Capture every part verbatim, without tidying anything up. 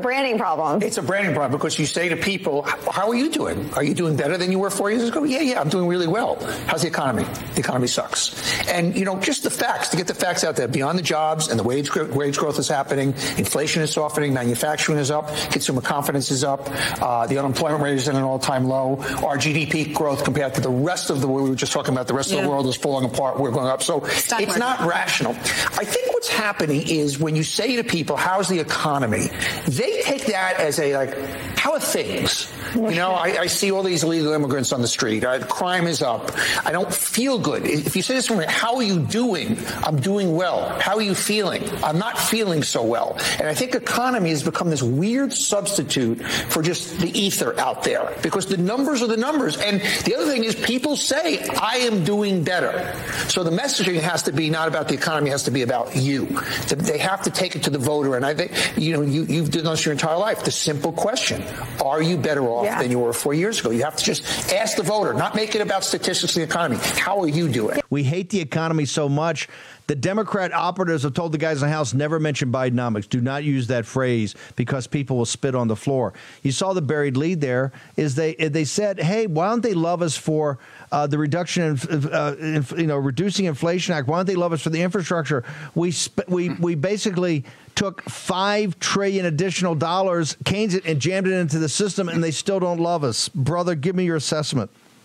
branding problem. It's a branding problem because you say to people, how are you doing? Are you doing better than you were four years ago? Yeah, yeah, I'm doing really well. How's the economy? The economy sucks. And, you know, just the facts, to get the facts out there, beyond the jobs and the wage, wage growth is happening, inflation is softening, manufacturing is up, consumer confidence is up, uh, the unemployment rate is at an all-time low, our G D P growth compared to the rest of the world, we were just talking about the rest yeah. of the world is falling apart, we're going up. So Stock it's market. Not rational. I think what's happening is when you say to people, how's the economy? They take that as a, like, how are things? You know, I, I see all these illegal immigrants on the street. Uh, crime is up. I don't feel good. If you say this to me, how are you doing? I'm doing well. How are you feeling? I'm not feeling so well. And I think economy has become this weird substitute for just the ether out there because the numbers are the numbers. And the other thing is people say, I am doing better. So the messaging has to be not about the economy, it has to be about you. They have to take it to the voter. And I think, you know, you, you've done this your entire life. The simple question, are you better off yeah. than you were four years ago? You have to just ask the voter, not make it about statistics of the economy. How are you doing? We hate the economy so much. The Democrat operatives have told the guys in the House, never mention Bidenomics. Do not use that phrase because people will spit on the floor. You saw the buried lead there is they they said, hey, why don't they love us for uh, the reduction in, uh, in, you know, reducing inflation act? Why don't they love us for the infrastructure? We sp- we we basically took five trillion additional dollars, Keynes it and jammed it into the system, and they still don't love us. Brother, give me your assessment.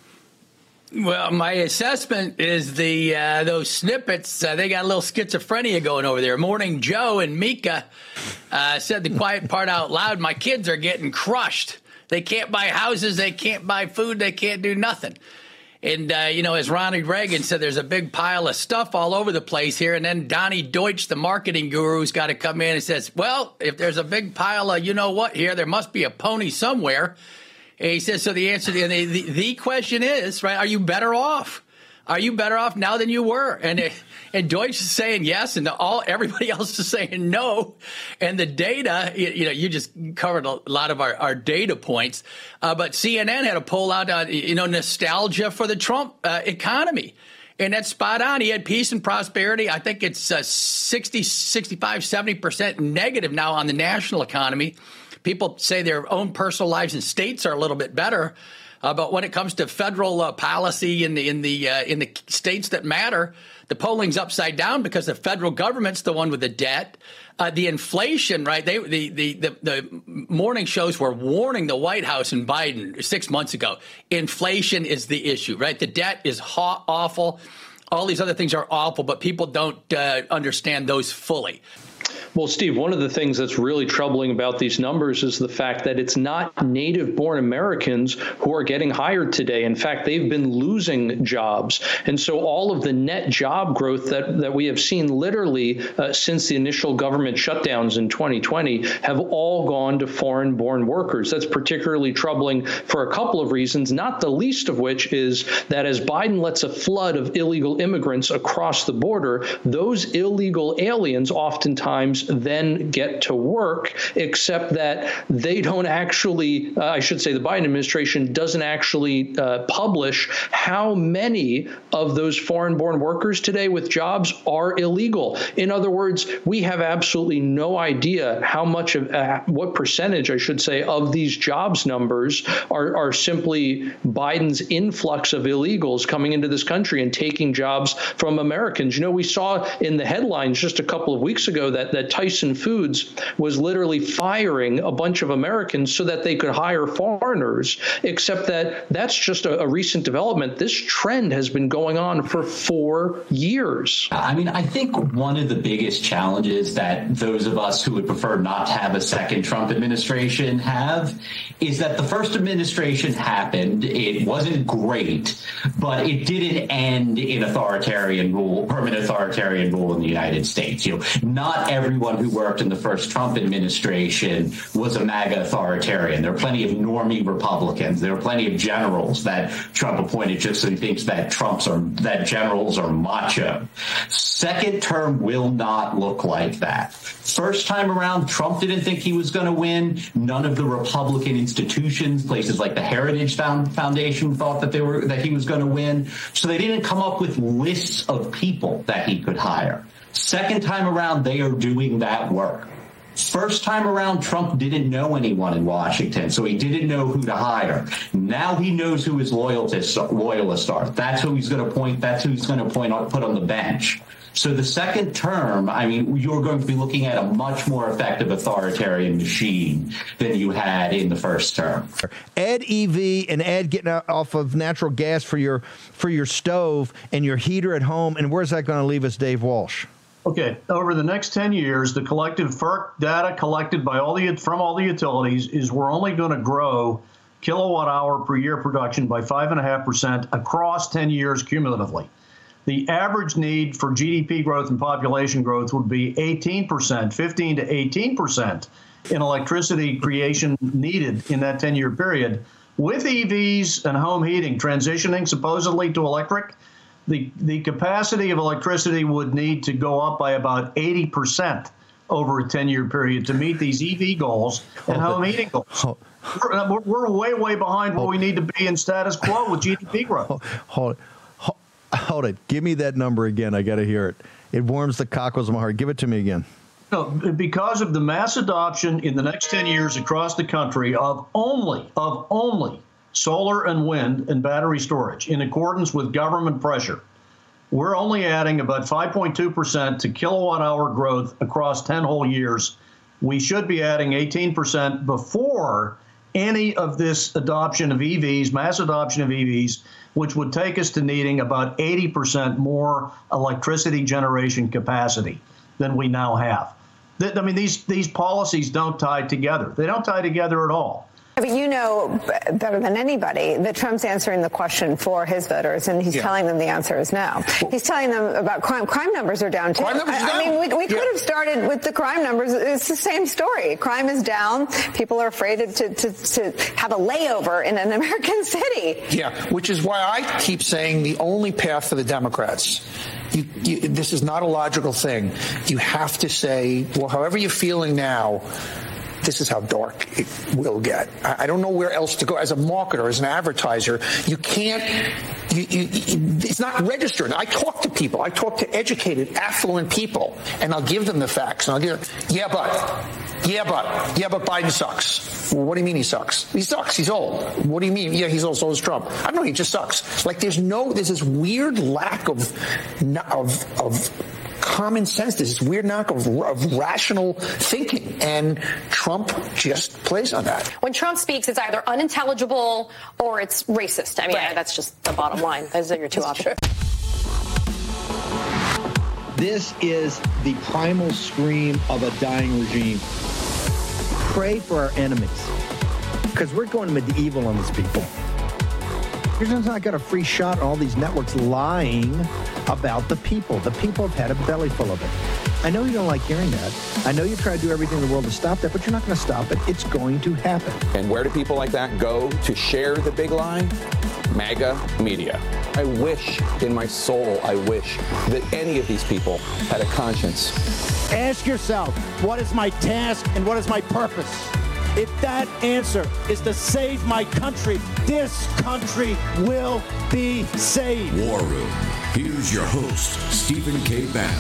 Well, my assessment is the uh, those snippets, uh, they got a little schizophrenia going over there. Morning Joe and Mika uh, said the quiet part out loud. My kids are getting crushed. They can't buy houses. They can't buy food. They can't do nothing. And, uh, you know, as Ronald Reagan said, there's a big pile of stuff all over the place here. And then Donnie Deutsch, the marketing guru, has got to come in and says, well, if there's a big pile of you know what here, there must be a pony somewhere. And he says, so the answer to the, the, the question is, right, are you better off? Are you better off now than you were? And and Deutsch is saying yes, and all everybody else is saying no. And the data, you, you know, you just covered a lot of our, our data points. Uh, but C N N had a poll out, uh, you know, nostalgia for the Trump uh, economy. And that's spot on. He had peace and prosperity. I think it's uh, sixty, sixty-five, seventy percent negative now on the national economy. People say their own personal lives in states are a little bit better, uh, but when it comes to federal uh, policy in the in the uh, in the states that matter, the polling's upside down because the federal government's the one with the debt, uh, the inflation. Right? They the, the the the morning shows were warning the White House and Biden six months ago. Inflation is the issue. Right? The debt is ha- awful. All these other things are awful, but people don't uh, understand those fully. Well, Steve, one of the things that's really troubling about these numbers is the fact that it's not native-born Americans who are getting hired today. In fact, they've been losing jobs. And so all of the net job growth that, that we have seen literally uh, since the initial government shutdowns in twenty twenty have all gone to foreign-born workers. That's particularly troubling for a couple of reasons, not the least of which is that as Biden lets a flood of illegal immigrants across the border, those illegal aliens oftentimes then get to work, except that they don't actually, uh, I should say the Biden administration doesn't actually uh, publish how many of those foreign-born workers today with jobs are illegal. In other words, we have absolutely no idea how much of, uh, what percentage, I should say, of these jobs numbers are, are simply Biden's influx of illegals coming into this country and taking jobs from Americans. You know, we saw in the headlines just a couple of weeks ago that, that Tyson Foods was literally firing a bunch of Americans so that they could hire foreigners, except that that's just a, a recent development. This trend has been going on for four years. I mean, I think one of the biggest challenges that those of us who would prefer not to have a second Trump administration have is that the first administration happened. It wasn't great, but it didn't end in authoritarian rule, permanent authoritarian rule in the United States. You know, not everyone who worked in the first Trump administration was a MAGA authoritarian. There are plenty of normie Republicans. There are plenty of generals that Trump appointed just so he thinks that Trump's are that generals are macho. Second term will not look like that. First time around, Trump didn't think he was going to win. None of the Republican institutions, places like the Heritage Foundation, thought that they were that he was going to win. So they didn't come up with lists of people that he could hire. Second time around, they are doing that work. First time around, Trump didn't know anyone in Washington, so he didn't know who to hire. Now he knows who his loyalists loyalists are. That's who he's going to point. That's who he's going to point put on the bench. So the second term, I mean, you're going to be looking at a much more effective authoritarian machine than you had in the first term. Add E V and add getting off of natural gas for your for your stove and your heater at home. And where's that going to leave us, Dave Walsh? Okay, over the next ten years, the collective F E R C data collected by all the from all the utilities is we're only going to grow kilowatt hour per year production by five and a half percent across ten years cumulatively. The average need for G D P growth and population growth would be eighteen percent, fifteen to eighteen percent in electricity creation needed in that ten-year period. With E Vs and home heating transitioning supposedly to electric, the, the capacity of electricity would need to go up by about eighty percent over a ten-year period to meet these E V goals and home heating goals. We're, we're way, way behind where we need to be in status quo with G D P growth. Hold it. Hold it. Give me that number again. I got to hear it. It warms the cockles of my heart. Give it to me again. No, because of the mass adoption in the next ten years across the country of only, of only solar and wind and battery storage in accordance with government pressure, we're only adding about five point two percent to kilowatt hour growth across ten whole years. We should be adding eighteen percent before any of this adoption of E Vs, mass adoption of E Vs, which would take us to needing about eighty percent more electricity generation capacity than we now have. I mean, these, these policies don't tie together. They don't tie together at all. But you know better than anybody that Trump's answering the question for his voters, and he's yeah. telling them the answer is no. He's telling them about crime. Crime numbers are down, too. Crime numbers I, are down. I mean, we, we yeah. could have started with the crime numbers. It's the same story. Crime is down. People are afraid to, to, to have a layover in an American city. Yeah, which is why I keep saying the only path for the Democrats, you, you, this is not a logical thing. You have to say, well, however you're feeling now, this is how dark it will get. I don't know where else to go. As a marketer, as an advertiser, you can't, you, you, it's not registered. I talk to people. I talk to educated, affluent people, and I'll give them the facts. And I'll give them, yeah, but, yeah, but, yeah, but Biden sucks. Well, what do you mean he sucks? He sucks. He's old. What do you mean? Yeah, he's old, so is Trump. I don't know. He just sucks. Like, there's no, there's this weird lack of, of, of, common sense. There's this weird knock of, of rational thinking, and Trump just plays on that. When Trump speaks, it's either unintelligible or it's racist. I mean, right. that's just the bottom line. Those are your two options. This is the primal scream of a dying regime. Pray for our enemies, because we're going medieval on these people. You're just not got a free shot on all these networks lying about the people. The people have had a belly full of it. I know you don't like hearing that. I know you try to do everything in the world to stop that, but you're not going to stop it. It's going to happen. And where do people like that go to share the big lie? MAGA media. I wish in my soul, I wish that any of these people had a conscience. Ask yourself, what is my task and what is my purpose? If that answer is to save my country, this country will be saved. War Room. Here's your host, Stephen K. Bannon.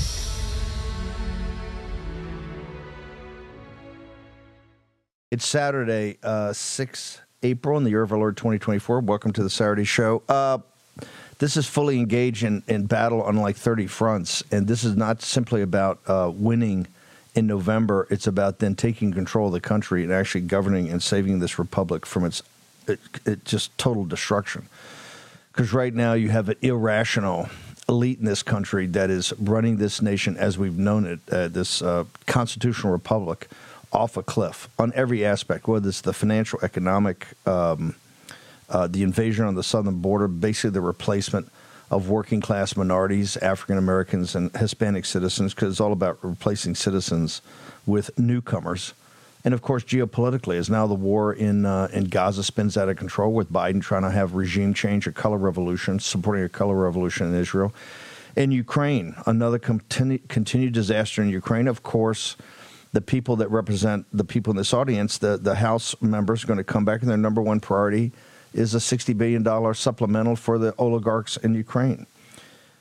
It's Saturday, uh, sixth April in the year of our Lord twenty twenty-four. Welcome to the Saturday show. Uh, this is fully engaged in, in battle on like thirty fronts, and this is not simply about uh, winning in November. It's about then taking control of the country and actually governing and saving this republic from its it, it just total destruction. Because right now you have an irrational elite in this country that is running this nation as we've known it, uh, this uh, constitutional republic, off a cliff on every aspect, whether it's the financial, economic, um, uh, the invasion on the southern border, basically the replacement of working class minorities, African Americans, and Hispanic citizens, because it's all about replacing citizens with newcomers. And of course, geopolitically, as now the war in uh, in Gaza spins out of control, with Biden trying to have regime change, a color revolution, supporting a color revolution in Israel. In Ukraine, another continu- continued disaster in Ukraine. Of course, the people that represent the people in this audience, the, the House members, are going to come back, and their number one priority is a sixty billion dollars supplemental for the oligarchs in Ukraine.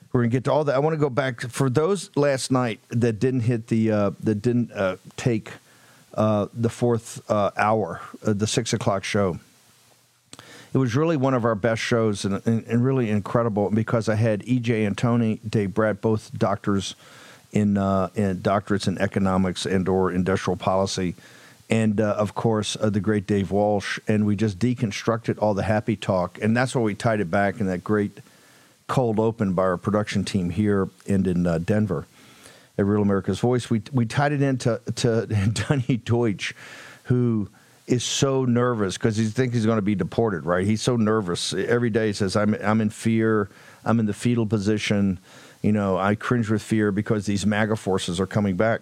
We're gonna get to all that. I want to go back to, for those last night that didn't hit the uh, that didn't uh, take uh, the fourth uh, hour, uh, the six o'clock show. It was really one of our best shows and, and, and really incredible because I had E J and Tony, Dave Brett, both doctors in uh, in doctorates in economics and or industrial policy, and uh, of course uh, the great Dave Walsh, and we just deconstructed all the happy talk, and that's why we tied it back in that great cold open by our production team here and in uh, Denver at Real America's Voice. We we tied it into to Donny Deutsch, who is so nervous because he thinks he's going to be deported, right? He's so nervous. Every day he says, I'm I'm in fear. I'm in the fetal position. You know, I cringe with fear because these MAGA forces are coming back.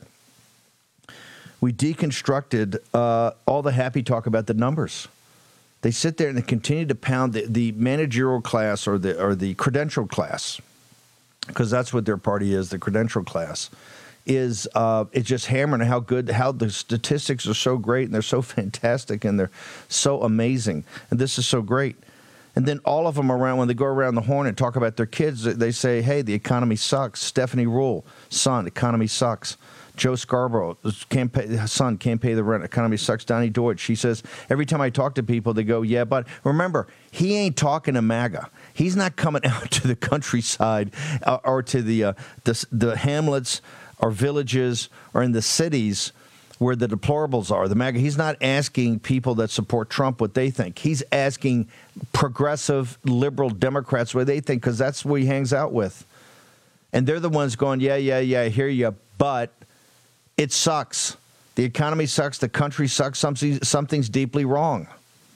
We deconstructed uh, all the happy talk about the numbers. They sit there and they continue to pound the, the managerial class or the or the credential class, because that's what their party is, the credential class, is uh, it's just hammering how good, how the statistics are so great and they're so fantastic and they're so amazing. And this is so great. And then all of them around, when they go around the horn and talk about their kids, they say, hey, the economy sucks. Stephanie Rule, son, economy sucks. Joe Scarborough, can't pay, son, can't pay the rent. Economy sucks. Donny Deutsch. She says, every time I talk to people, they go, yeah, but remember, he ain't talking to MAGA. He's not coming out to the countryside uh, or to the, uh, the the hamlets or villages or in the cities where the deplorables are. The MAGA. He's not asking people that support Trump what they think. He's asking progressive, liberal Democrats what they think, because that's what he hangs out with. And they're the ones going, yeah, yeah, yeah, I hear you, but it sucks. The economy sucks. The country sucks. Something, something's deeply wrong.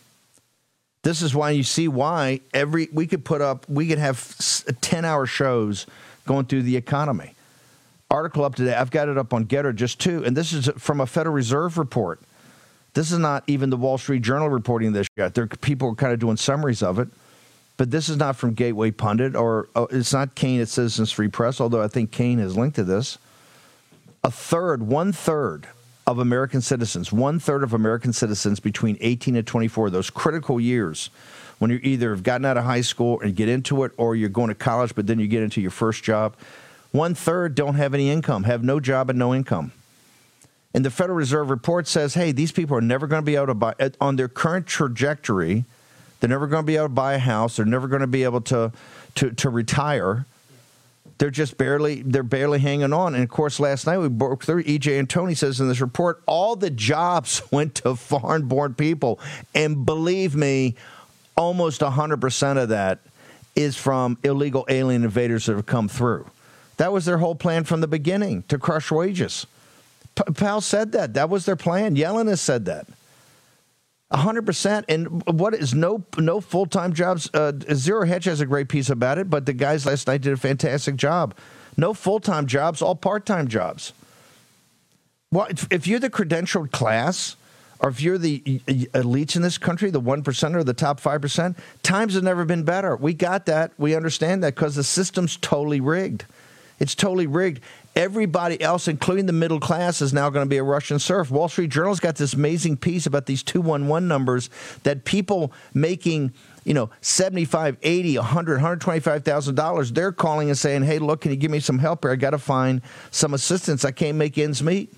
This is why you see why every we could put up, we could have ten-hour shows going through the economy. Article up today. I've got it up on Getter just two, and this is from a Federal Reserve report. This is not even the Wall Street Journal reporting this yet. There, people are kind of doing summaries of it, but this is not from Gateway Pundit, or oh, it's not Kane at Citizens Free Press, although I think Kane has linked to this. A third, one-third of American citizens, one-third of American citizens between eighteen and twenty-four, those critical years when you either have gotten out of high school and get into it, or you're going to college, but then you get into your first job, one-third don't have any income, have no job and no income. And the Federal Reserve report says, hey, these people are never going to be able to buy, on their current trajectory, they're never going to be able to buy a house, they're never going to be able to, to, to retire. They're just barely, they're barely hanging on. And, of course, last night we broke through, E J and Tony says in this report, all the jobs went to foreign-born people. And believe me, almost one hundred percent of that is from illegal alien invaders that have come through. That was their whole plan from the beginning, to crush wages. P- Powell said that. That was their plan. Yellen has said that. one hundred percent. And what is no no full-time jobs? Uh, Zero Hedge has a great piece about it, but the guys last night did a fantastic job. No full-time jobs, all part-time jobs. Well, if you're the credentialed class, or if you're the elites in this country, the one percent or the top five percent, times have never been better. We got that. We understand that because the system's totally rigged. It's totally rigged. Everybody else, including the middle class, is now going to be a Russian serf. Wall Street Journal's got this amazing piece about these two one one numbers that people making, you know, seventy-five, eighty, one hundred, one hundred twenty-five thousand dollars, they're calling and saying, hey, look, can you give me some help here? I got to find some assistance. I can't make ends meet.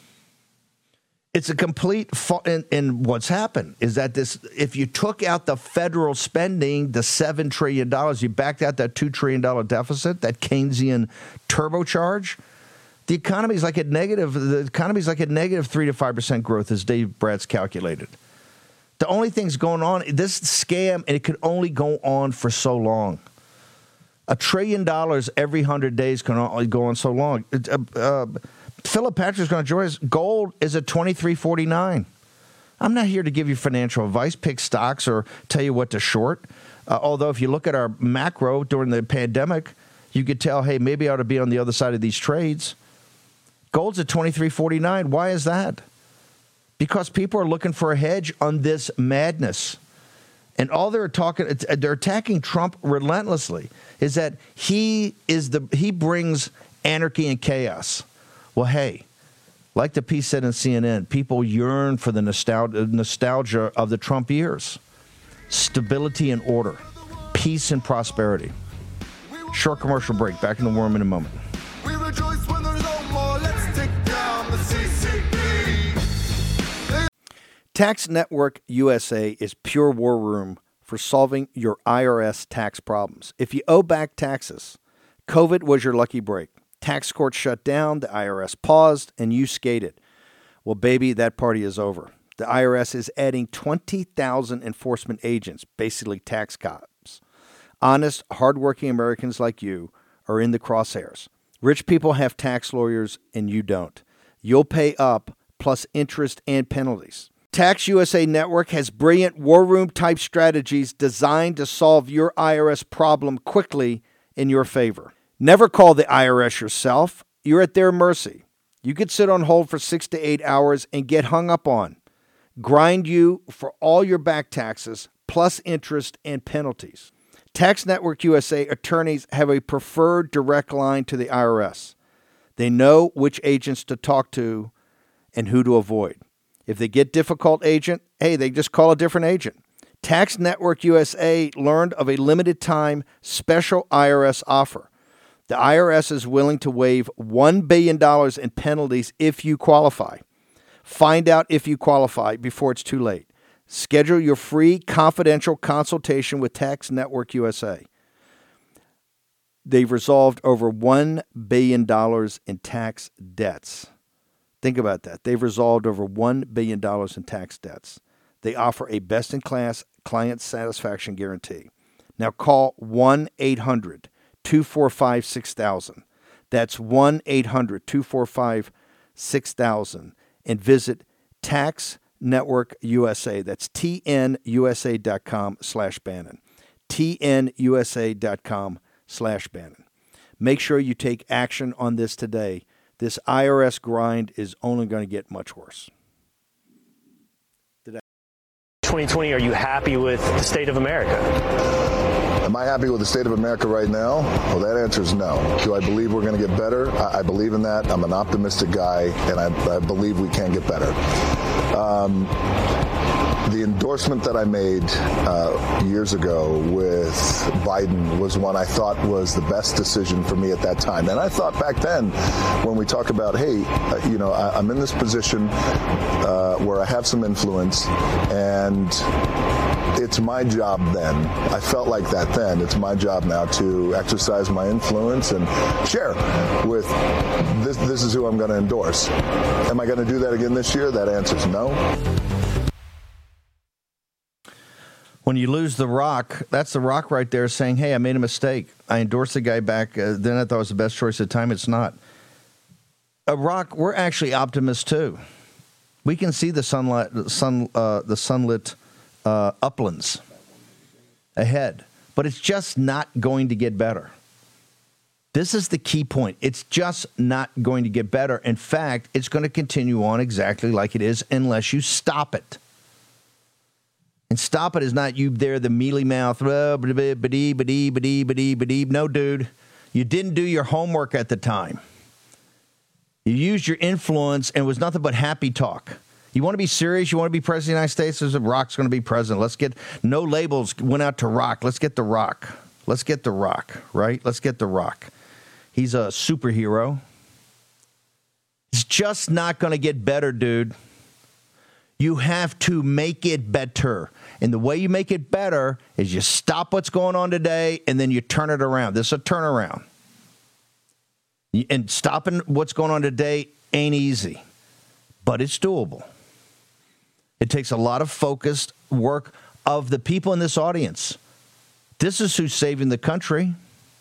It's a complete fa- and, and what's happened is that this, if you took out the federal spending, the seven trillion dollars, you backed out that two trillion dollars deficit, that Keynesian turbocharge, the economy is like a negative, the economy is like a negative three to five percent growth, as Dave Bratz calculated. The only thing's going on, this scam, and it could only go on for so long. A trillion dollars every hundred days can only go on so long. Uh, uh, Philip Patrick's going to join us. Gold is at twenty-three forty-nine. I'm not here to give you financial advice, pick stocks, or tell you what to short. Uh, although if you look at our macro during the pandemic, you could tell, hey, maybe I ought to be on the other side of these trades. Gold's at twenty-three forty-nine. Why is that? Because people are looking for a hedge on this madness. And all they're talking, they're attacking Trump relentlessly, is that he is the he brings anarchy and chaos. Well, hey, like the piece said in C N N, people yearn for the nostalgia, nostalgia of the Trump years. Stability and order, peace and prosperity. Short commercial break. Back in the War Room in a moment. We rejoice when there's no more. Let's take down the C C P. Tax Network U S A is pure war room for solving your I R S tax problems. If you owe back taxes, COVID was your lucky break. Tax court shut down, the I R S paused, and you skated. Well, baby, that party is over. The I R S is adding twenty thousand enforcement agents, basically tax cops. Honest, hardworking Americans like you are in the crosshairs. Rich people have tax lawyers, and you don't. You'll pay up, plus interest and penalties. Tax U S A Network has brilliant war room-type strategies designed to solve your I R S problem quickly in your favor. Never call the I R S yourself. You're at their mercy. You could sit on hold for six to eight hours and get hung up on. Grind you for all your back taxes, plus interest and penalties. Tax Network U S A attorneys have a preferred direct line to the I R S. They know which agents to talk to and who to avoid. If they get difficult agent, hey, they just call a different agent. Tax Network U S A learned of a limited time special I R S offer. The I R S is willing to waive one billion dollars in penalties if you qualify. Find out if you qualify before it's too late. Schedule your free confidential consultation with Tax Network U S A. They've resolved over one billion dollars in tax debts. Think about that. They've resolved over one billion dollars in tax debts. They offer a best-in-class client satisfaction guarantee. Now call one eight hundred two four five six thousand. That's one eight hundred two four five six thousand. And visit Tax Network U S A. That's T N U S A dot com slash Bannon. T N U S A dot com slash Bannon. Make sure you take action on this today. This I R S grind is only going to get much worse. twenty twenty, are you happy with the state of America? Am I happy with the state of America right now? Well, that answer is no. Do I believe we're going to get better? I, I believe in that. I'm an optimistic guy, and I, I believe we can get better. Um, the endorsement that I made uh, years ago with Biden was one I thought was the best decision for me at that time. And I thought back then, when we talk about, hey, uh, you know, I, I'm in this position uh, where I have some influence, and it's my job then. I felt like that then. It's my job now to exercise my influence and share with this. This is who I'm going to endorse. Am I going to do that again this year? That answer is no. When you lose The Rock, that's The Rock right there saying, hey, I made a mistake. I endorsed the guy back. Uh, then I thought it was the best choice at the time. It's not. A Rock, we're actually optimists too. We can see the sunlight, sun, uh, the sunlit uh, uplands ahead, but it's just not going to get better. This is the key point. It's just not going to get better. In fact, it's going to continue on exactly like it is unless you stop it. And stop it is not you there, the mealy mouth. No, dude. You didn't do your homework at the time. You used your influence and it was nothing but happy talk. You want to be serious? You want to be president of the United States? There's a Rock's going to be president. Let's get no labels went out to Rock. Let's get The Rock. Let's get The Rock, right? Let's get The Rock. He's a superhero. It's just not going to get better, dude. You have to make it better. And the way you make it better is you stop what's going on today and then you turn it around. This is a turnaround. And stopping what's going on today ain't easy, but it's doable. It takes a lot of focused work of the people in this audience. This is who's saving the country.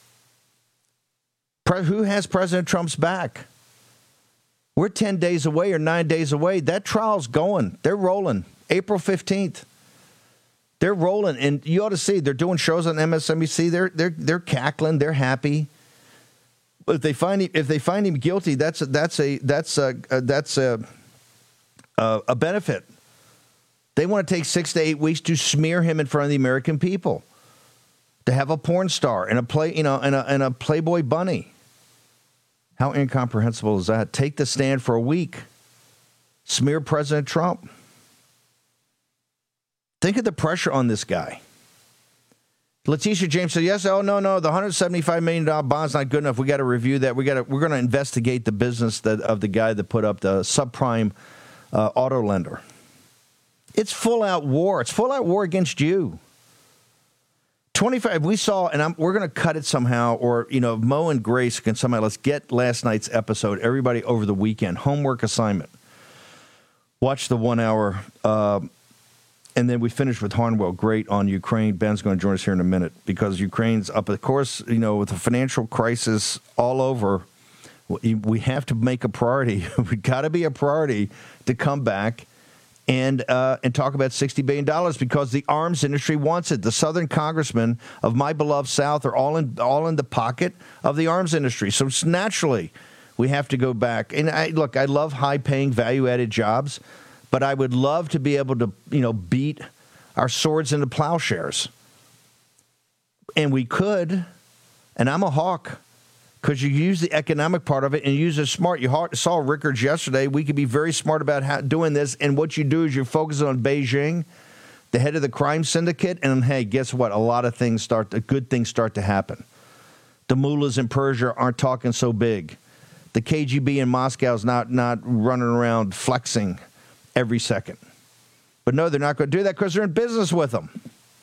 Pre- who has President Trump's back? We're ten days away or nine days away. That trial's going. They're rolling. April fifteenth. They're rolling. And you ought to see, they're doing shows on M S N B C. They're they're they're cackling. They're happy. But if they find him, if they find him guilty, that's a, that's a that's a, a that's a, a a benefit. They want to take six to eight weeks to smear him in front of the American people, to have a porn star and a play, you know, and a and a Playboy bunny. How incomprehensible is that? Take the stand for a week, smear President Trump. Think of the pressure on this guy. Letitia James said, yes, oh, no, no, the one hundred seventy-five million dollars bond's not good enough. We got to review that. We got to, we're going to investigate the business that, of the guy that put up the subprime uh, auto lender. It's full-out war. It's full-out war against you. twenty-five, we saw, and I'm, we're going to cut it somehow, or, you know, Mo and Grace can somehow, let's get last night's episode, everybody over the weekend, homework assignment. Watch the one hour, uh, and then we finish with Harnwell, great on Ukraine. Ben's going to join us here in a minute, because Ukraine's up, of course, you know, with the financial crisis all over, we have to make a priority. We've got to be a priority to come back and uh, and talk about sixty billion dollars, because the arms industry wants it. The Southern congressmen of my beloved South are all in all in the pocket of the arms industry. So it's naturally, we have to go back. And I, look, I love high-paying, value-added jobs, but I would love to be able to, you know, beat our swords into plowshares. And we could, and I'm a hawk, because you use the economic part of it and use it smart. You saw Rickards yesterday. We could be very smart about how, doing this. And what you do is you focus on Beijing, the head of the crime syndicate. And, hey, guess what? A lot of things start, to, good things start to happen. The mullahs in Persia aren't talking so big. The K G B in Moscow is not, not running around flexing every second. But, no, they're not going to do that because they're in business with them.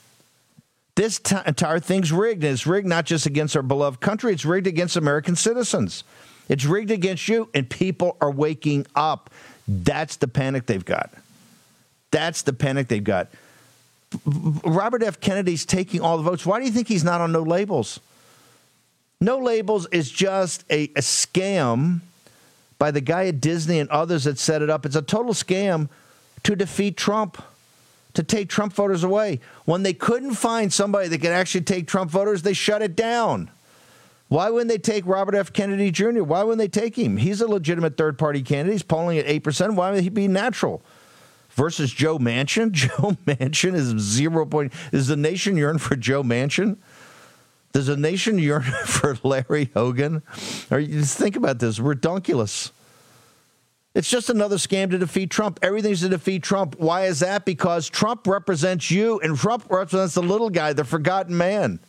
This t- entire thing's rigged, and it's rigged not just against our beloved country, it's rigged against American citizens. It's rigged against you, and people are waking up. That's the panic they've got. That's the panic they've got. Robert F. Kennedy's taking all the votes. Why do you think he's not on No Labels? No Labels is just a, a scam by the guy at Disney and others that set it up. It's a total scam to defeat Trump, to take Trump voters away. When they couldn't find somebody that could actually take Trump voters, they shut it down. Why wouldn't they take Robert F. Kennedy Junior? Why wouldn't they take him? He's a legitimate third-party candidate. He's polling at eight percent. Why would he be natural? Versus Joe Manchin? Joe Manchin is zero point. Does the nation yearn for Joe Manchin? Does the nation yearn for Larry Hogan? Or you just think about this. Redunculous. It's just another scam to defeat Trump. Everything's to defeat Trump. Why is that? Because Trump represents you, and Trump represents the little guy, the forgotten man.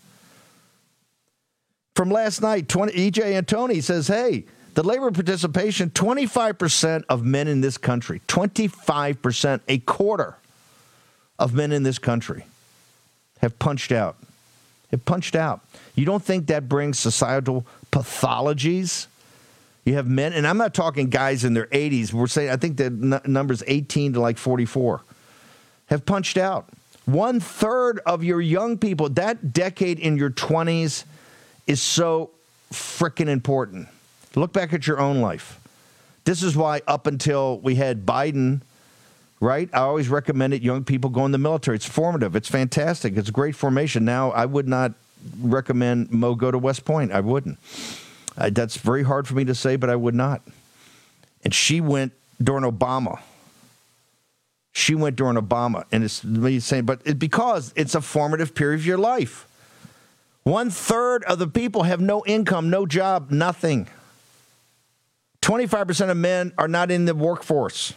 From last night, E J Antoni says, hey, the labor participation, twenty-five percent of men in this country, twenty-five percent, a quarter of men in this country have punched out. Have punched out. You don't think that brings societal pathologies? You have men, and I'm not talking guys in their eighties. We're saying, I think the n- number's eighteen to like forty-four, have punched out. One third of your young people, that decade in your twenties is so frickin' important. Look back at your own life. This is why up until we had Biden, right, I always recommended young people go in the military. It's formative. It's fantastic. It's a great formation. Now, I would not recommend Mo go to West Point. I wouldn't. Uh, that's very hard for me to say, but I would not. And she went during Obama. She went during Obama. And it's me saying, but it, because it's a formative period of your life. One third of the people have no income, no job, nothing. twenty-five percent of men are not in the workforce.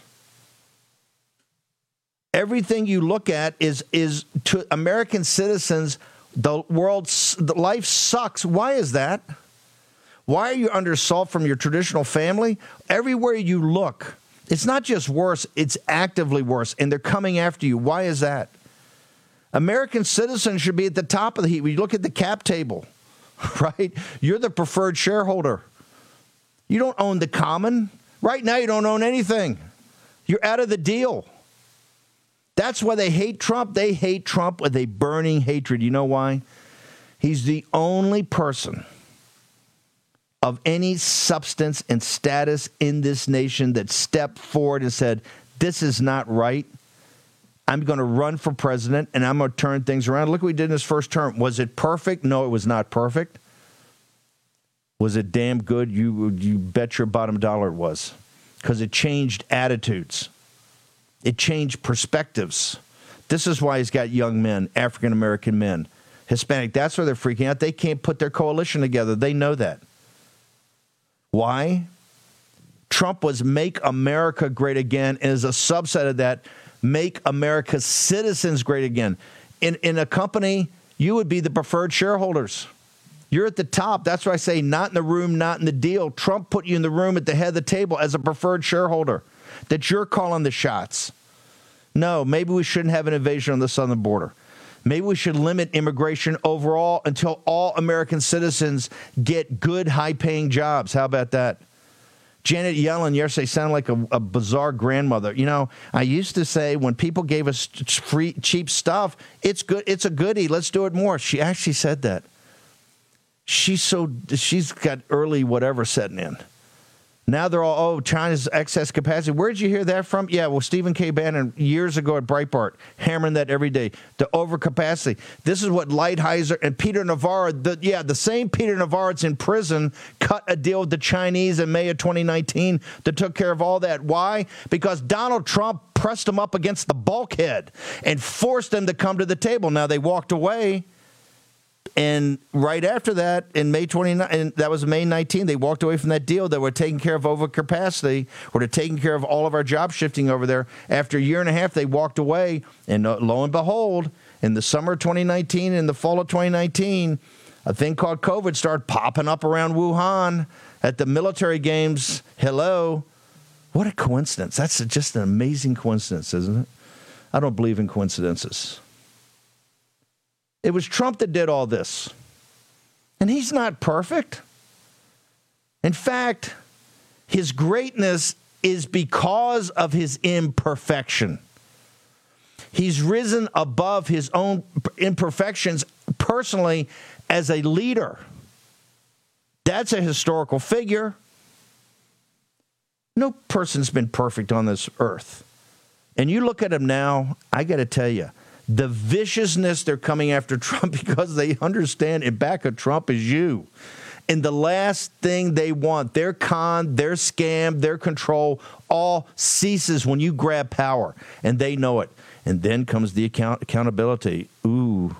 Everything you look at is, is to American citizens, the world, the life sucks. Why is that? Why are you under assault from your traditional family? Everywhere you look, it's not just worse, it's actively worse, and they're coming after you. Why is that? American citizens should be at the top of the heap. When you look at the cap table, right? You're the preferred shareholder. You don't own the common. Right now, you don't own anything. You're out of the deal. That's why they hate Trump. They hate Trump with a burning hatred. You know why? He's the only person of any substance and status in this nation that stepped forward and said, this is not right. I'm going to run for president, and I'm going to turn things around. Look what he did in his first term. Was it perfect? No, it was not perfect. Was it damn good? You, you bet your bottom dollar it was, because it changed attitudes. It changed perspectives. This is why he's got young men, African-American men, Hispanic. That's why they're freaking out. They can't put their coalition together. They know that. Why? Trump was Make America Great Again, and as a subset of that, Make America's citizens great again. In in a company, you would be the preferred shareholders. You're at the top. That's why I say not in the room, not in the deal. Trump put you in the room at the head of the table as a preferred shareholder, that you're calling the shots. No, maybe we shouldn't have an invasion on the southern border. Maybe we should limit immigration overall until all American citizens get good, high-paying jobs. How about that? Janet Yellen yesterday sounded like a, a bizarre grandmother. You know, I used to say when people gave us free, cheap stuff, it's good. It's a goodie. Let's do it more. She actually said that. She's so she's got early whatever setting in. Now they're all, oh, China's excess capacity. Where'd you hear that from? Yeah, well, Stephen K. Bannon years ago at Breitbart, hammering that every day. The overcapacity. This is what Lighthizer and Peter Navarro, the, yeah, the same Peter Navarro that's in prison, cut a deal with the Chinese in May of twenty nineteen that took care of all that. Why? Because Donald Trump pressed them up against the bulkhead and forced them to come to the table. Now they walked away. And right after that, in May twenty-ninth, and that was May nineteenth, they walked away from that deal. They were taking care of overcapacity, or they're taking care of all of our job shifting over there. After a year and a half, they walked away, and lo and behold, in the summer of twenty nineteen, in the fall of twenty nineteen, a thing called COVID started popping up around Wuhan at the military games. Hello. What a coincidence. That's just an amazing coincidence, isn't it? I don't believe in coincidences. It was Trump that did all this. And he's not perfect. In fact, his greatness is because of his imperfection. He's risen above his own imperfections personally as a leader. That's a historical figure. No person's been perfect on this earth. And you look at him now, I got to tell you, the viciousness they're coming after Trump because they understand in back of Trump is you. And the last thing they want, their con, their scam, their control, all ceases when you grab power. And they know it. And then comes the account- accountability. Ooh.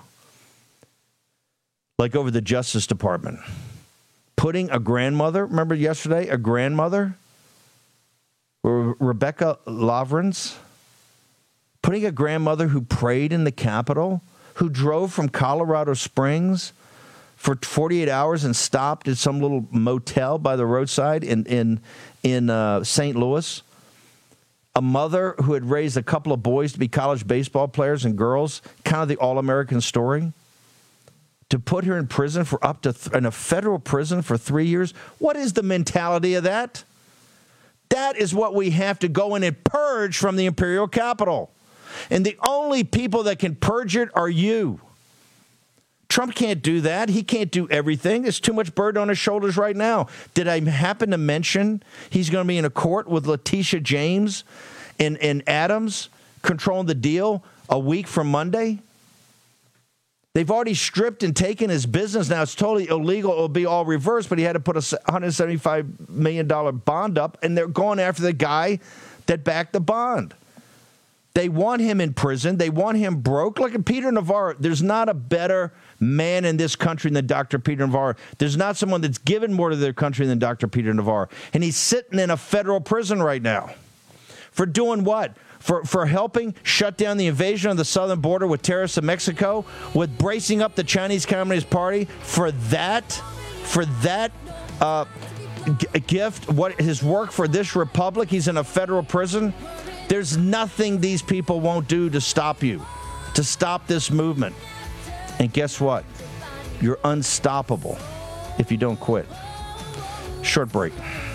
Like over the Justice Department. Putting a grandmother, remember yesterday, a grandmother? Re- Rebecca Lovrins? Putting a grandmother who prayed in the Capitol, who drove from Colorado Springs for forty-eight hours and stopped at some little motel by the roadside in in in uh, Saint Louis. A mother who had raised a couple of boys to be college baseball players and girls, kind of the all-American story. To put her in prison for up to th- in a federal prison for three years. What is the mentality of that? That is what we have to go in and purge from the imperial capital. And the only people that can purge it are you. Trump can't do that. He can't do everything. There's too much burden on his shoulders right now. Did I happen to mention he's going to be in a court with Letitia James and, and Adams controlling the deal a week from Monday? They've already stripped and taken his business. Now it's totally illegal. It'll be all reversed, but he had to put a one hundred seventy-five million dollars bond up, and they're going after the guy that backed the bond. They want him in prison. They want him broke. Look at Peter Navarro. There's not a better man in this country than Doctor Peter Navarro. There's not someone that's given more to their country than Doctor Peter Navarro. And he's sitting in a federal prison right now. For doing what? For, for helping shut down the invasion of the southern border with terrorists in Mexico, with bracing up the Chinese Communist Party. For that, for that uh, g- gift, what his work for this republic, he's in a federal prison. There's nothing these people won't do to stop you, to stop this movement. And guess what? You're unstoppable if you don't quit. Short break.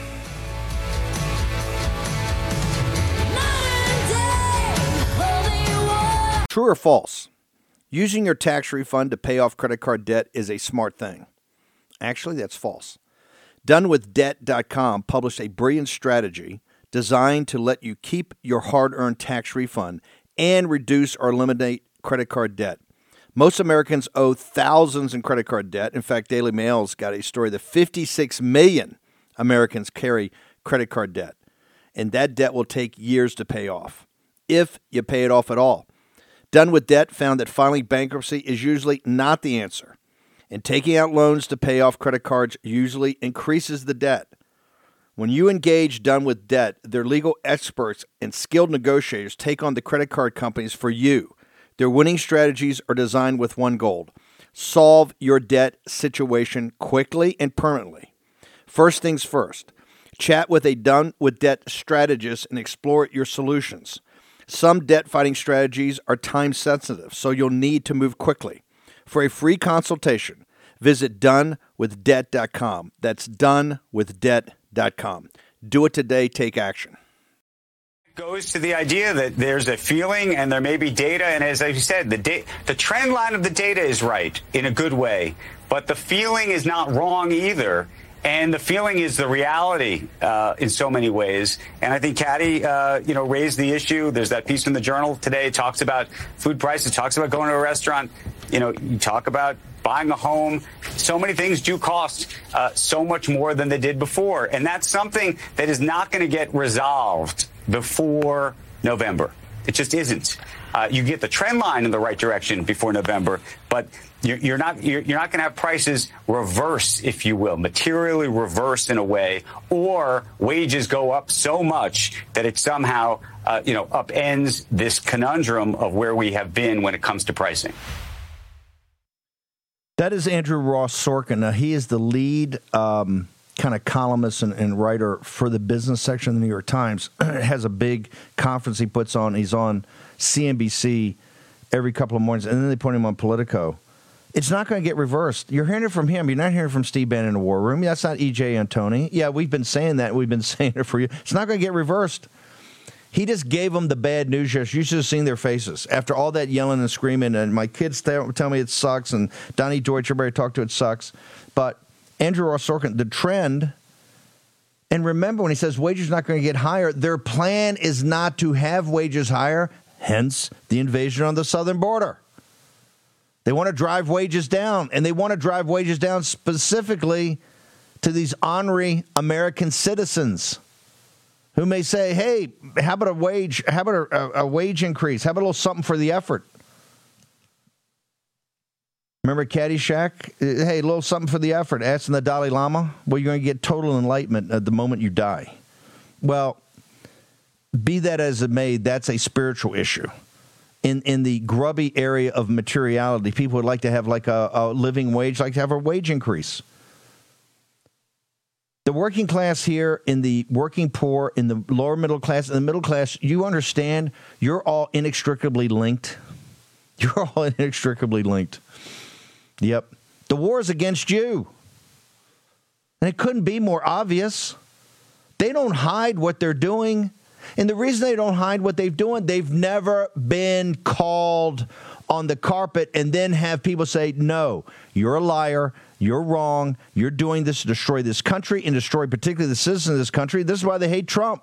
True or false? Using your tax refund to pay off credit card debt is a smart thing. Actually, that's false. done with debt dot com published a brilliant strategy designed to let you keep your hard-earned tax refund and reduce or eliminate credit card debt. Most Americans owe thousands in credit card debt. In fact, Daily Mail's got a story that fifty-six million Americans carry credit card debt, and that debt will take years to pay off, if you pay it off at all. Done with Debt found that filing bankruptcy is usually not the answer, and taking out loans to pay off credit cards usually increases the debt. When you engage Done with Debt, their legal experts and skilled negotiators take on the credit card companies for you. Their winning strategies are designed with one goal: solve your debt situation quickly and permanently. First things first, chat with a Done with Debt strategist and explore your solutions. Some debt fighting strategies are time sensitive, so you'll need to move quickly. For a free consultation, visit done with debt dot com. That's done with debt dot com. Do it today. Take action. Goes to the idea that there's a feeling and there may be data. And as I said, the da- the trend line of the data is right in a good way, but the feeling is not wrong either. And the feeling is the reality uh, in so many ways. And I think Caddy, uh, you know, raised the issue. There's that piece from the Journal today. It talks about food prices, talks about going to a restaurant. You know, you talk about buying a home. So many things do cost uh, so much more than they did before. And that's something that is not going to get resolved before November. It just isn't. Uh, you get the trend line in the right direction before November, but you're, you're not you're, you're not going to have prices reverse, if you will, materially reverse in a way, or wages go up so much that it somehow uh, you know upends this conundrum of where we have been when it comes to pricing. That is Andrew Ross Sorkin. Now, he is the lead um, kind of columnist and, and writer for the business section of the New York Times. Has a big conference he puts on. He's on C N B C every couple of mornings, and then they put him on Politico. It's not going to get reversed. You're hearing it from him. You're not hearing it from Steve Bannon in the War Room. That's not E J Antoni. Yeah, we've been saying that. We've been saying it for you. It's not going to get reversed. He just gave them the bad news. You should have seen their faces after all that yelling and screaming. And my kids tell, tell me it sucks. And Donnie Deutsch, everybody talk to, it sucks. But Andrew Ross Sorkin, the trend, and remember when he says wages are not going to get higher, their plan is not to have wages higher, hence the invasion on the southern border. They want to drive wages down, and they want to drive wages down specifically to these ornery American citizens who may say, hey, how about a wage, how about a, a wage increase? How about a little something for the effort? Remember Caddyshack? Hey, a little something for the effort. Asking the Dalai Lama, well, you're going to get total enlightenment at the moment you die. Well, be that as it may, that's a spiritual issue. In in the grubby area of materiality, people would like to have like a, a living wage, like to have a wage increase. The working class here, in the working poor, in the lower middle class, in the middle class, you understand you're all inextricably linked. You're all inextricably linked. Yep. The war is against you. And it couldn't be more obvious. They don't hide what they're doing. And the reason they don't hide what they've doing, they've never been called on the carpet and then have people say, no, you're a liar, you're wrong, you're doing this to destroy this country and destroy particularly the citizens of this country. This is why they hate Trump.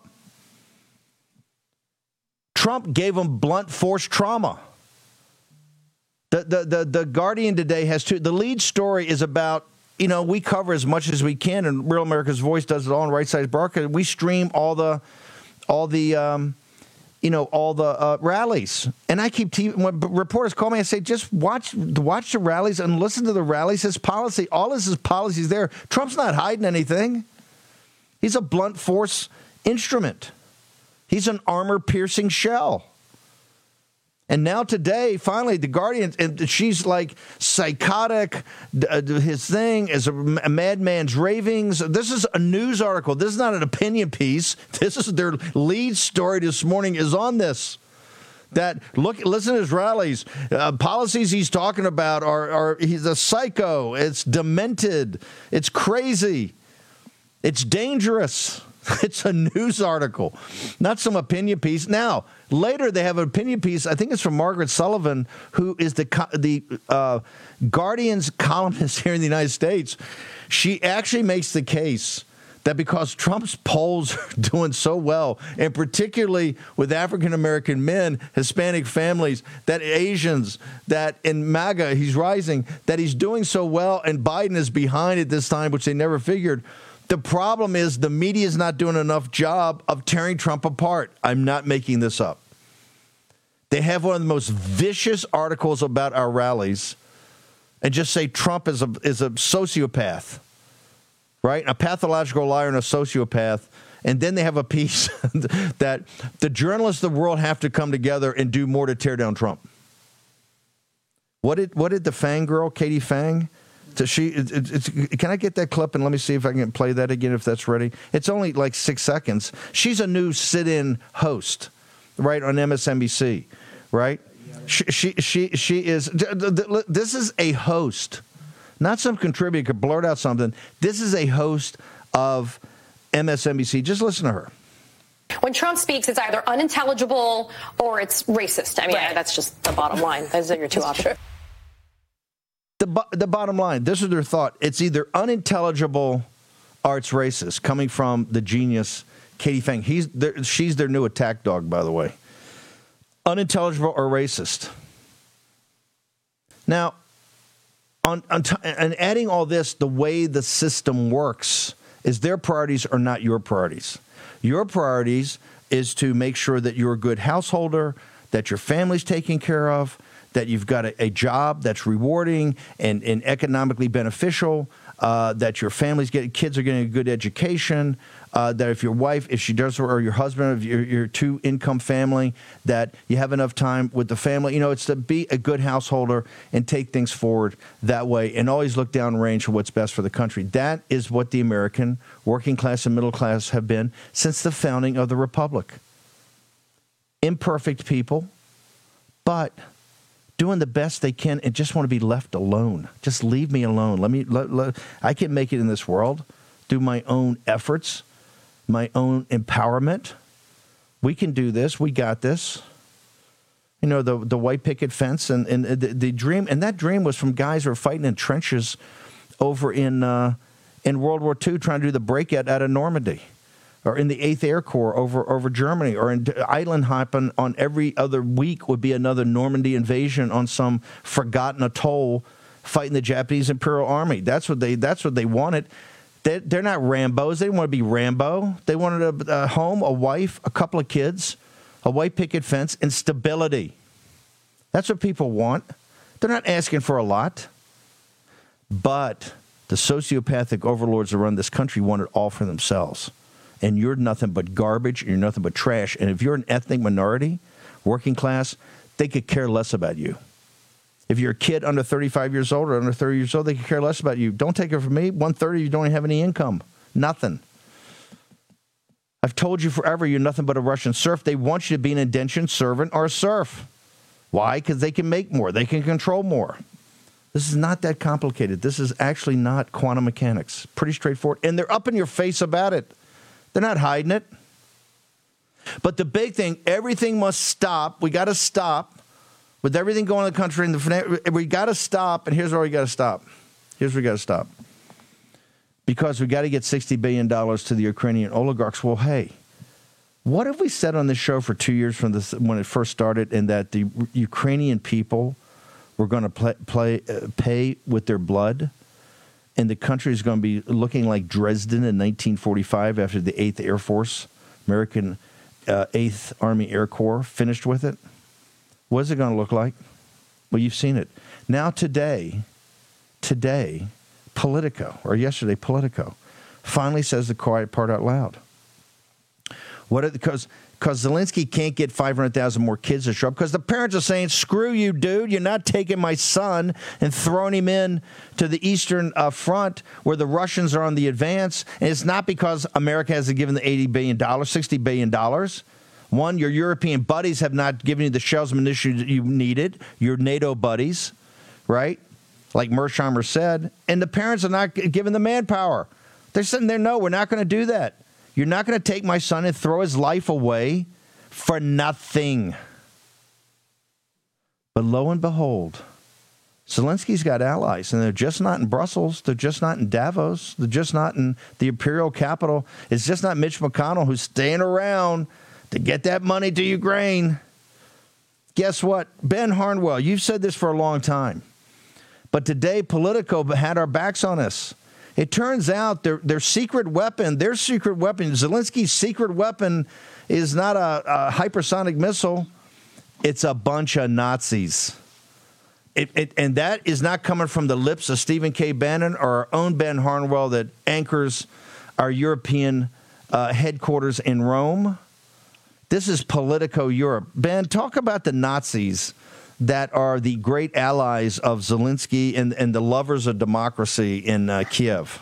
Trump gave them blunt force trauma. The, the, the, the Guardian today has two. The lead story is about, you know, we cover as much as we can, and Real America's Voice does it all on Right Side Broadcast. We stream all the all the, um, you know, all the uh, rallies. And I keep, t- when reporters call me, I say, just watch watch the rallies and listen to the rallies. His policy, all of his policies there. Trump's not hiding anything. He's a blunt force instrument. He's an armor-piercing shell. And now today, finally, the Guardian, and she's like psychotic. Uh, his thing is a, a madman's ravings. This is a news article. This is not an opinion piece. This is their lead story this morning is on this. That look, listen to his rallies. Uh, policies he's talking about are, are he's a psycho. It's demented. It's crazy. It's dangerous. It's a news article, not some opinion piece. Now, later they have an opinion piece. I think it's from Margaret Sullivan, who is the the uh, Guardian's columnist here in the United States. She actually makes the case that because Trump's polls are doing so well, and particularly with African-American men, Hispanic families, that Asians, that in MAGA he's rising, that he's doing so well, and Biden is behind at this time, which they never figured. The problem is the media is not doing enough job of tearing Trump apart. I'm not making this up. They have one of the most vicious articles about our rallies and just say Trump is a is a sociopath, right? A pathological liar and a sociopath. And then they have a piece that the journalists of the world have to come together and do more to tear down Trump. What did what did the Fang girl, Katie Fang? To she, it, it, it's, can I get that clip and let me see if I can play that again if that's ready? It's only like six seconds. She's a new sit-in host, right, on M S N B C, right? She she she, she is. This is a host, not some contributor could blurt out something. This is a host of M S N B C. Just listen to her. When Trump speaks, it's either unintelligible or it's racist. I mean, right. That's just the bottom line. Those are your two options. The, bo- the bottom line, this is their thought. It's either unintelligible or it's racist, coming from the genius Katie Fang. He's their, she's their new attack dog, by the way. Unintelligible or racist. Now, on, on t- and adding all this, the way the system works is their priorities are not your priorities. Your priorities is to make sure that you're a good householder, that your family's taken care of, that you've got a, a job that's rewarding and, and economically beneficial, uh, that your family's getting, kids are getting a good education, uh, that if your wife, if she does, or your husband, if you're, you're two-income family, that you have enough time with the family. You know, it's to be a good householder and take things forward that way and always look downrange for what's best for the country. That is what the American working class and middle class have been since the founding of the republic. Imperfect people, but doing the best they can and just want to be left alone. Just leave me alone. Let me. Let, let, I can make it in this world through my own efforts, my own empowerment. We can do this. We got this. You know, the the white picket fence and, and the, the dream. And that dream was from guys who were fighting in trenches over in uh, in World War Two, trying to do the breakout out of Normandy. Or in the eighth Air Corps over, over Germany, or in island hopping on every other week would be another Normandy invasion on some forgotten atoll, fighting the Japanese Imperial Army. That's what they that's what they wanted. They, they're not Rambos. They didn't want to be Rambo. They wanted a, a home, a wife, a couple of kids, a white picket fence, and stability. That's what people want. They're not asking for a lot. But the sociopathic overlords that run this country want it all for themselves. And you're nothing but garbage, and you're nothing but trash. And if you're an ethnic minority, working class, they could care less about you. If you're a kid under thirty-five years old or under thirty years old, they could care less about you. Don't take it from me. one thirty, you don't even have any income. Nothing. I've told you forever you're nothing but a Russian serf. They want you to be an indentured servant or a serf. Why? Because they can make more. They can control more. This is not that complicated. This is actually not quantum mechanics. Pretty straightforward. And they're up in your face about it. They're not hiding it. But the big thing, everything must stop. We got to stop with everything going on in the country. And the, we got to stop. And here's where we got to stop. Here's where we got to stop. Because we got to get sixty billion dollars to the Ukrainian oligarchs. Well, hey, what have we said on this show for two years from this, when it first started, and that the Ukrainian people were going to play, play, uh, pay with their blood? And the country is going to be looking like Dresden in nineteen forty-five after the eighth Air Force, American uh, eighth Army Air Corps, finished with it. What is it going to look like? Well, you've seen it. Now today, today, Politico, or yesterday, Politico, finally says the quiet part out loud. What? Are, because because Zelensky can't get five hundred thousand more kids to show up because the parents are saying, screw you, dude. You're not taking my son and throwing him in to the Eastern uh, Front where the Russians are on the advance. And it's not because America hasn't given the eighty billion dollars, sixty billion dollars. One, your European buddies have not given you the shells of munitions that you needed, your NATO buddies, right? Like Mersheimer said. And the parents are not giving the manpower. They're sitting there, no, we're not going to do that. You're not going to take my son and throw his life away for nothing. But lo and behold, Zelensky's got allies, and they're just not in Brussels. They're just not in Davos. They're just not in the imperial capital. It's just not Mitch McConnell who's staying around to get that money to Ukraine. Guess what? Ben Harnwell, you've said this for a long time. But today, Politico had our backs on us. It turns out their their secret weapon, their secret weapon, Zelensky's secret weapon is not a, a hypersonic missile. It's a bunch of Nazis. It, it, and that is not coming from the lips of Stephen K. Bannon or our own Ben Harnwell that anchors our European uh, headquarters in Rome. This is Politico Europe. Ben, talk about the Nazis that are the great allies of Zelensky and, and the lovers of democracy in uh, Kiev?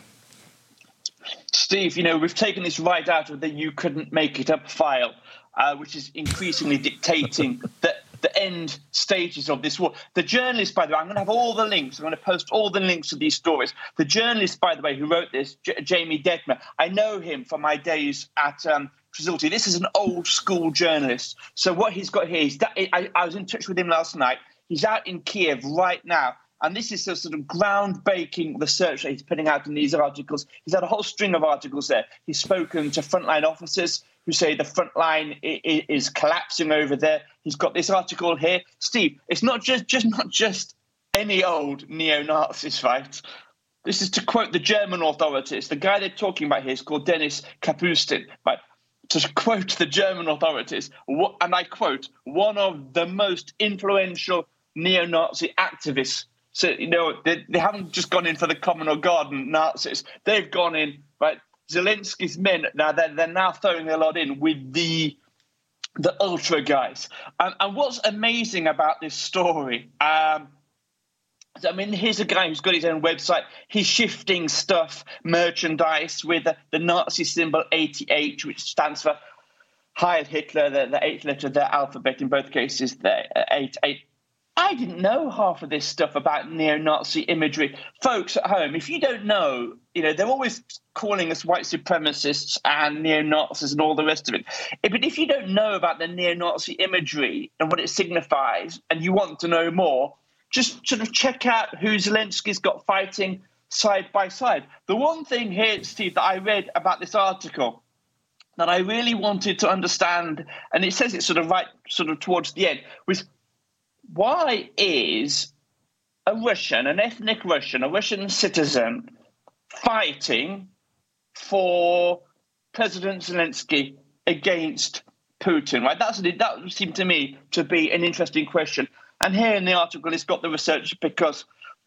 Steve, you know, we've taken this right out of the you couldn't make it up file, uh, which is increasingly dictating the, the end stages of this war. The journalist, by the way, I'm going to have all the links. I'm going to post all the links to these stories. The journalist, by the way, who wrote this, J- Jamie Detmer, I know him from my days at um, Trizilti. This is an old school journalist. So what he's got here is that I, I was in touch with him last night. He's out in Kiev right now. And this is a sort of groundbreaking research that he's putting out in these articles. He's had a whole string of articles there. He's spoken to frontline officers who say the front line is collapsing over there. He's got this article here. Steve, it's not just, just not just any old neo-Nazis, right? This is to quote the German authorities. The guy they're talking about here is called Dennis Kapustin, right? To quote the German authorities, and I quote, one of the most influential neo-Nazi activists. So, you know, they, they haven't just gone in for the common or garden Nazis. They've gone in, right? Zelensky's men, now they're, they're now throwing a lot in with the the ultra guys. Um, and what's amazing about this story, um, I mean, here's a guy who's got his own website. He's shifting stuff, merchandise with the, the Nazi symbol eighty-eight, which stands for Heil Hitler, the, the eighth letter of the alphabet in both cases, the eight, eight. I didn't know half of this stuff about neo-Nazi imagery. Folks at home, if you don't know, you know, they're always calling us white supremacists and neo-Nazis and all the rest of it. But if you don't know about the neo-Nazi imagery and what it signifies, and you want to know more, just sort of check out who Zelensky's got fighting side by side. The one thing here, Steve, that I read about this article that I really wanted to understand, and it says it sort of right sort of towards the end, was why is a Russian, an ethnic Russian, a Russian citizen, fighting for President Zelensky against Putin? Right, that's that seemed to me to be an interesting question. And here in the article, it's got the research because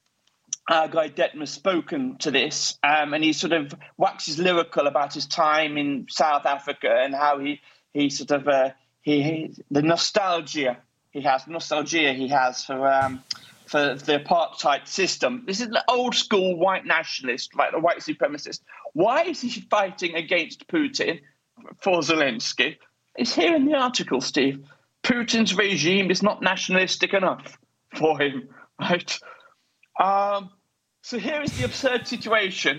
uh, Guy Detmer has spoken to this, um, and he sort of waxes lyrical about his time in South Africa and how he he sort of uh, he, he the nostalgia. He has nostalgia. He has for um, for the apartheid system. This is an old school white nationalist, right? A white supremacist. Why is he fighting against Putin for Zelensky? It's here in the article, Steve. Putin's regime is not nationalistic enough for him, right? Um, so here is the absurd situation.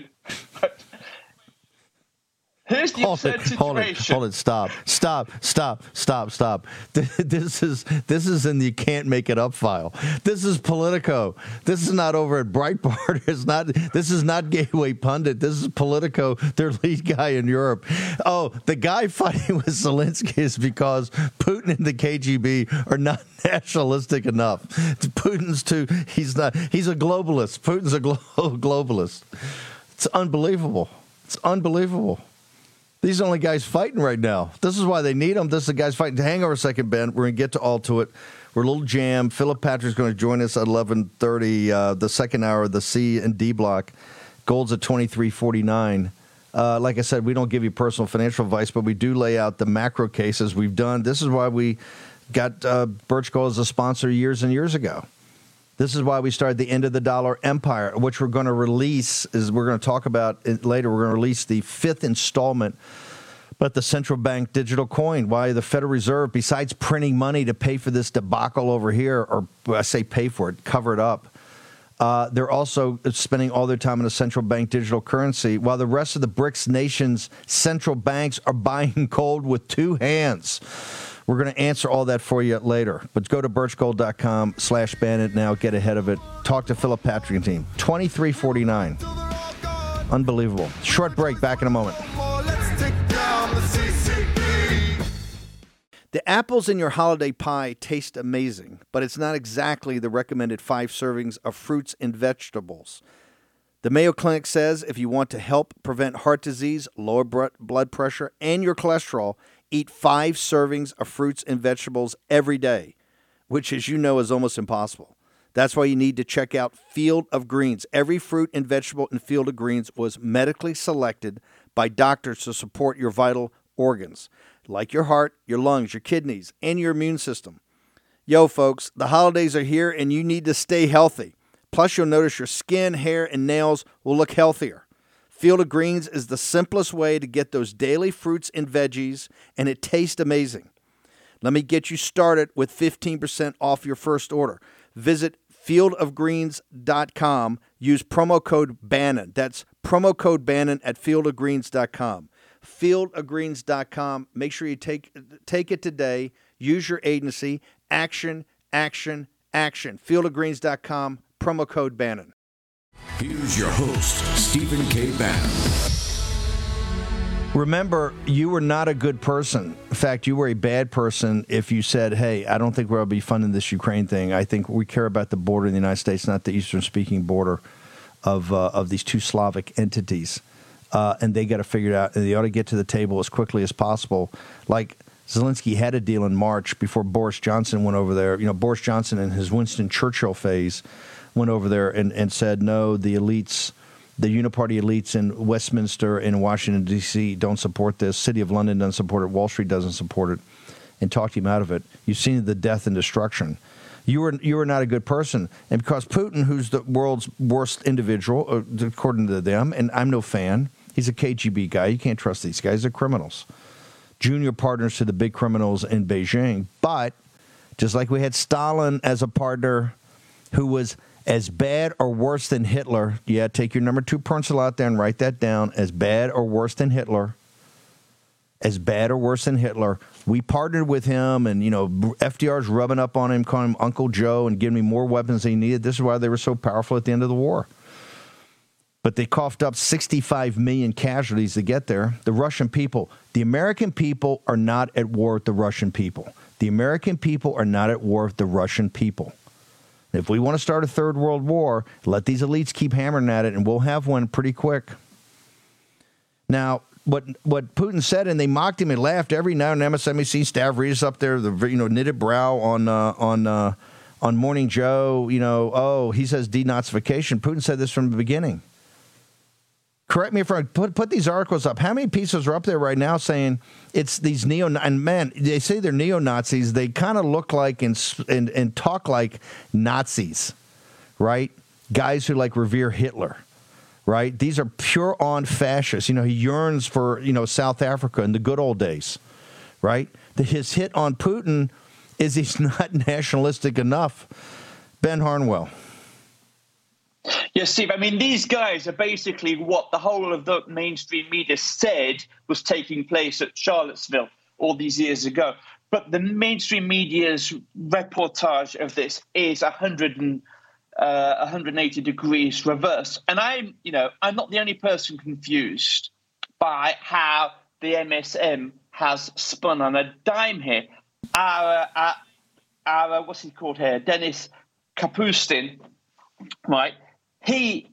Here's the hold absurd it, situation. hold it, hold it, stop, stop, stop, stop, stop. This is this is in the you can't make it up file. This is Politico. This is not over at Breitbart. It's not. This is not Gateway Pundit. This is Politico, their lead guy in Europe. Oh, the guy fighting with Zelensky is because Putin and the K G B are not nationalistic enough. Putin's too. He's not. He's a globalist. Putin's a glo- globalist. It's unbelievable. It's unbelievable. These are the only guys fighting right now. This is why they need them. This is the guys fighting. Hang on a second, Ben. We're going to get to all to it. We're a little jammed. Philip Patrick's going to join us at eleven thirty, uh, the second hour of the C and D block. Gold's at twenty-three forty-nine. Uh, like I said, we don't give you personal financial advice, but we do lay out the macro cases we've done. This is why we got uh, Birch Gold as a sponsor years and years ago. This is why we started the End of the Dollar Empire, which we're going to release, is we're going to talk about it later. We're going to release the fifth installment, but the central bank digital coin, why the Federal Reserve, besides printing money to pay for this debacle over here, or I say pay for it, cover it up, uh, they're also spending all their time in a central bank digital currency, while the rest of the BRICS nations' central banks are buying gold with two hands. We're going to answer all that for you later. But go to birchgold.com slash bandit now. Get ahead of it. Talk to Philip Patrick and team. twenty-three forty-nine. Unbelievable. Short break. Back in a moment. The apples in your holiday pie taste amazing, but it's not exactly the recommended five servings of fruits and vegetables. The Mayo Clinic says if you want to help prevent heart disease, lower blood pressure, and your cholesterol, eat five servings of fruits and vegetables every day, which, as you know, is almost impossible. That's why you need to check out Field of Greens. Every fruit and vegetable in Field of Greens was medically selected by doctors to support your vital organs, like your heart, your lungs, your kidneys, and your immune system. Yo, folks, the holidays are here and you need to stay healthy. Plus, you'll notice your skin, hair, and nails will look healthier. Field of Greens is the simplest way to get those daily fruits and veggies, and it tastes amazing. Let me get you started with fifteen percent off your first order. Visit field of greens dot com. Use promo code Bannon. That's promo code Bannon at field of greens dot com. field of greens dot com. Make sure you take take it today. Use your agency. Action, action, action. field of greens dot com. Promo code Bannon. Here's your host, Stephen K. Bannon. Remember, you were not a good person. In fact, you were a bad person if you said, hey, I don't think we'll be funding this Ukraine thing. I think we care about the border in the United States, not the Eastern-speaking border of uh, of these two Slavic entities. Uh, and they got to figure it out, and they ought to get to the table as quickly as possible. Like Zelensky had a deal in March before Boris Johnson went over there. You know, Boris Johnson in his Winston Churchill phase went over there and, and said, no, the elites, the uniparty elites in Westminster and Washington, D C don't support this. City of London doesn't support it. Wall Street doesn't support it, and talked him out of it. You've seen the death and destruction. You were you were not a good person. And because Putin, who's the world's worst individual, according to them, and I'm no fan, he's a K G B guy. You can't trust these guys. They're criminals. Junior partners to the big criminals in Beijing. But just like we had Stalin as a partner who was as bad or worse than Hitler. Yeah, take your number two pencil out there and write that down. As bad or worse than Hitler. As bad or worse than Hitler. We partnered with him, and, you know, F D R's rubbing up on him, calling him Uncle Joe and giving him more weapons than he needed. This is why they were so powerful at the end of the war. But they coughed up sixty-five million casualties to get there. The Russian people, the American people are not at war with the Russian people. The American people are not at war with the Russian people. If we want to start a third world war, let these elites keep hammering at it, and we'll have one pretty quick. Now, what what Putin said, and they mocked him and laughed every now and then. M S N B C Stavridis up there, the you know knitted brow on uh, on uh, on Morning Joe. You know, oh, he says denazification. Putin said this from the beginning. Correct me if I'm put put these articles up. How many pieces are up there right now saying it's these neo and man? They say they're neo Nazis. They kind of look like and, and and talk like Nazis, right? Guys who like revere Hitler, right? These are pure on fascists. You know, he yearns for you know South Africa in the good old days, right? The, his hit on Putin is he's not nationalistic enough. Ben Harnwell. Yes, Steve. I mean, these guys are basically what the whole of the mainstream media said was taking place at Charlottesville all these years ago. But the mainstream media's reportage of this is one hundred and, uh, one hundred eighty degrees reverse. And I'm, you know, I'm not the only person confused by how the M S M has spun on a dime here. Our, our, our what's he called here? Dennis Kapustin, right? He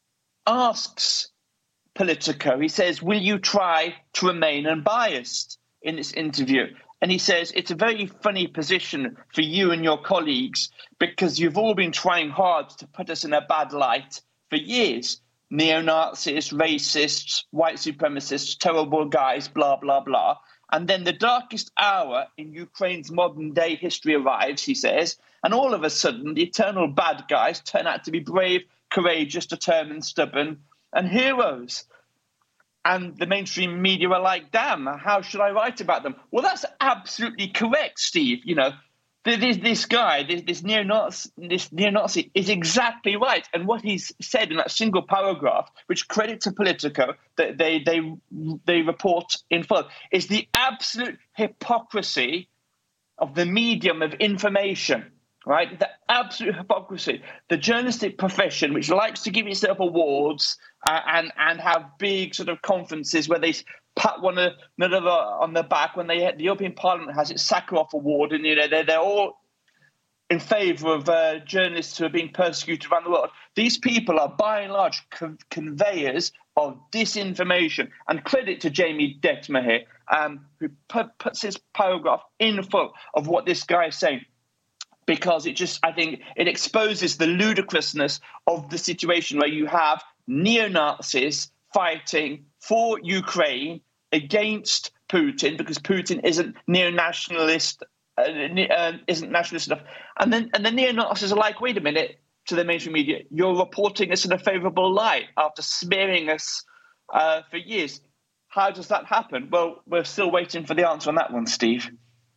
asks Politico, he says, will you try to remain unbiased in this interview? And he says, it's a very funny position for you and your colleagues because you've all been trying hard to put us in a bad light for years. Neo-Nazis, racists, white supremacists, terrible guys, blah, blah, blah. And then the darkest hour in Ukraine's modern-day history arrives, he says, and all of a sudden the eternal bad guys turn out to be brave, courageous, determined, stubborn, and heroes. And the mainstream media are like, damn, how should I write about them? Well, that's absolutely correct, Steve. You know, this, this guy, this, this neo-Nazi, this neo-Nazi is exactly right. And what he's said in that single paragraph, which credit to Politico, that they, they, they report in full, is the absolute hypocrisy of the medium of information. Right, the absolute hypocrisy. The journalistic profession, which likes to give itself awards uh, and and have big sort of conferences where they pat one another on the back when they the European Parliament has its Sakharov Award, and you know they're they're all in favour of uh, journalists who are being persecuted around the world. These people are by and large co- conveyors of disinformation. And credit to Jamie Detmer here, um, who put, puts his paragraph in full of what this guy is saying. Because it just, I think, it exposes the ludicrousness of the situation where you have neo-Nazis fighting for Ukraine against Putin, because Putin isn't neo-nationalist uh, uh, isn't nationalist enough. And then and the neo-Nazis are like, wait a minute, to the mainstream media, you're reporting us in a favourable light after smearing us uh, for years. How does that happen? Well, we're still waiting for the answer on that one, Steve.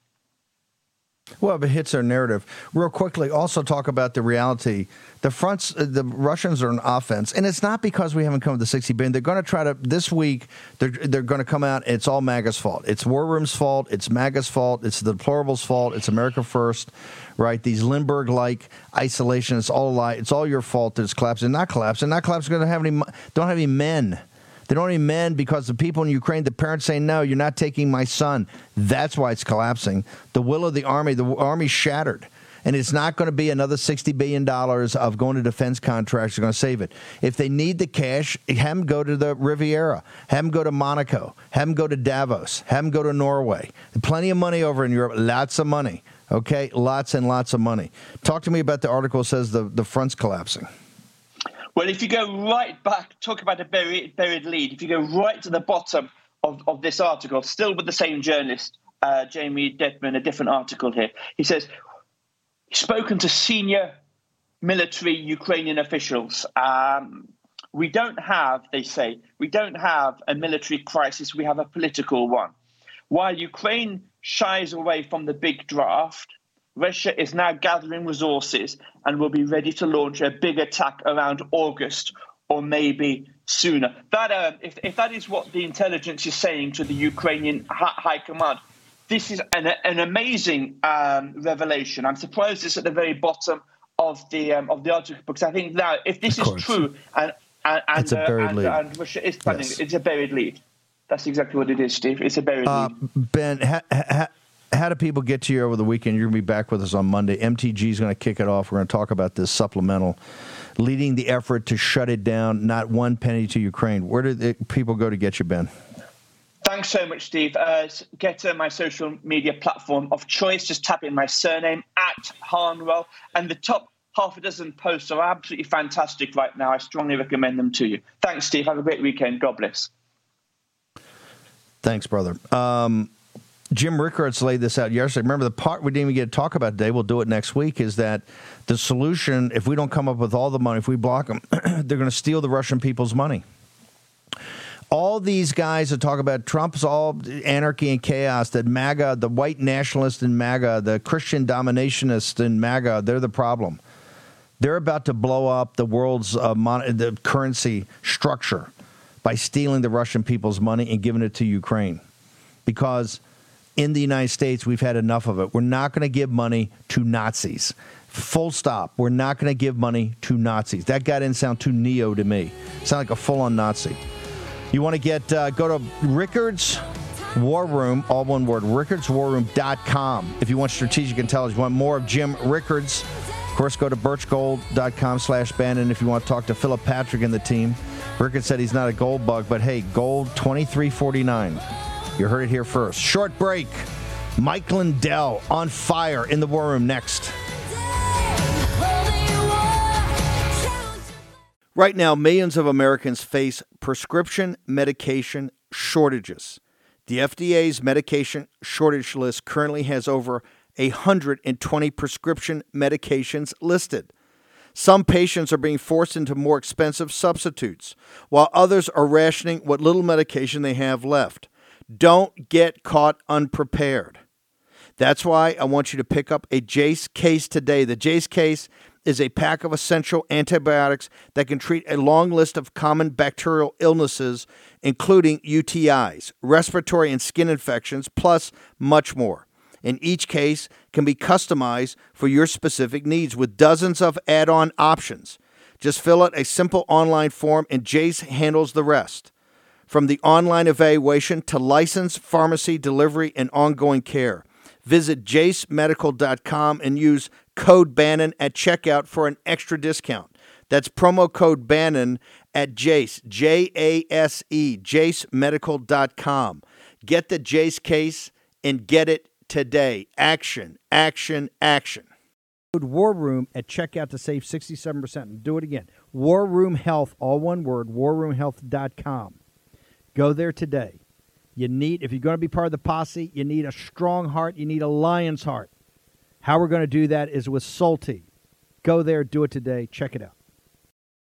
Well, it hits our narrative. Real quickly, also talk about the reality. The fronts, the Russians are on offense, and it's not because we haven't come to the sixty billion. They're going to try to, this week, they're, they're going to come out, it's all MAGA's fault. It's War Room's fault, it's MAGA's fault, it's the deplorable's fault, it's America First, right? These Lindbergh-like isolation, it's all a lie. It's all your fault that it's collapsing. Not collapsing. Not collapsing because they don't have any, don't have any men. They don't have any men because the people in Ukraine, the parents say, no, you're not taking my son. That's why it's collapsing. The will of the army, the army's shattered. And it's not going to be another sixty billion dollars of going to defense contracts that are going to save it. If they need the cash, have them go to the Riviera. Have them go to Monaco. Have them go to Davos. Have them go to Norway. Plenty of money over in Europe. Lots of money. Okay? Lots and lots of money. Talk to me about the article that says the, the front's collapsing. Well, if you go right back, talk about a buried, buried lead, if you go right to the bottom of, of this article, still with the same journalist, uh, Jamie Detman, a different article here, he says, spoken to senior military Ukrainian officials. Um, we don't have, they say, we don't have a military crisis, we have a political one. While Ukraine shies away from the big draft, Russia is now gathering resources and will be ready to launch a big attack around August or maybe sooner. That, uh, if, if that is what the intelligence is saying to the Ukrainian high command, this is an, an amazing um, revelation. I'm surprised it's at the very bottom of the um, of the article because I think now if this is true and and and, uh, and, and Russia is planning, yes. It's a buried lead. That's exactly what it is, Steve. It's a buried uh, lead. Ben, ha, ha, how do people get to you over the weekend? You're going to be back with us on Monday. M T G is going to kick it off. We're going to talk about this supplemental, leading the effort to shut it down, not one penny to Ukraine. Where do the people go to get you, Ben? Thanks so much, Steve. Uh, get to my social media platform of choice. Just tap in my surname, at Harnwell. And the top half a dozen posts are absolutely fantastic right now. I strongly recommend them to you. Thanks, Steve. Have a great weekend. God bless. Thanks, brother. Um, Jim Rickards laid this out yesterday. Remember, the part we didn't even get to talk about today, we'll do it next week, is that the solution, if we don't come up with all the money, if we block them, they're going to steal the Russian people's money. All these guys that talk about Trump's all anarchy and chaos, that MAGA, the white nationalist in MAGA, the Christian dominationist in MAGA, they're the problem. They're about to blow up the world's uh, mon- the currency structure by stealing the Russian people's money and giving it to Ukraine. Because in the United States, we've had enough of it. We're not going to give money to Nazis. Full stop. We're not going to give money to Nazis. That guy didn't sound too neo to me. Sound like a full-on Nazi. You want to get, uh, go to Rickards War Room, all one word, rickards war room dot com. If you want strategic intelligence, you want more of Jim Rickards, of course, go to birch gold dot com slash Bannon if you want to talk to Philip Patrick and the team. Rickards said he's not a gold bug, but hey, gold twenty-three forty-nine. You heard it here first. Short break. Mike Lindell on fire in the War Room next. Right now, millions of Americans face prescription medication shortages. The F D A's medication shortage list currently has over one hundred twenty prescription medications listed. Some patients are being forced into more expensive substitutes, while others are rationing what little medication they have left. Don't get caught unprepared. That's why I want you to pick up a Jace case today. The Jace case is a pack of essential antibiotics that can treat a long list of common bacterial illnesses, including U T Is, respiratory and skin infections, plus much more. And each case can be customized for your specific needs with dozens of add-on options. Just fill out a simple online form and Jace handles the rest. From the online evaluation to licensed pharmacy delivery and ongoing care. Visit jace medical dot com and use code Bannon at checkout for an extra discount. That's promo code Bannon at Jace, J A S E, jace medical dot com. Get the Jace case and get it today. Action, action, action. Code War Room at checkout to save sixty-seven percent. Do it again. War Room Health, all one word, war room health dot com. Go there today. You need, if you're going to be part of the posse, you need a strong heart. You need a lion's heart. How we're going to do that is with Salty. Go there, do it today. Check it out.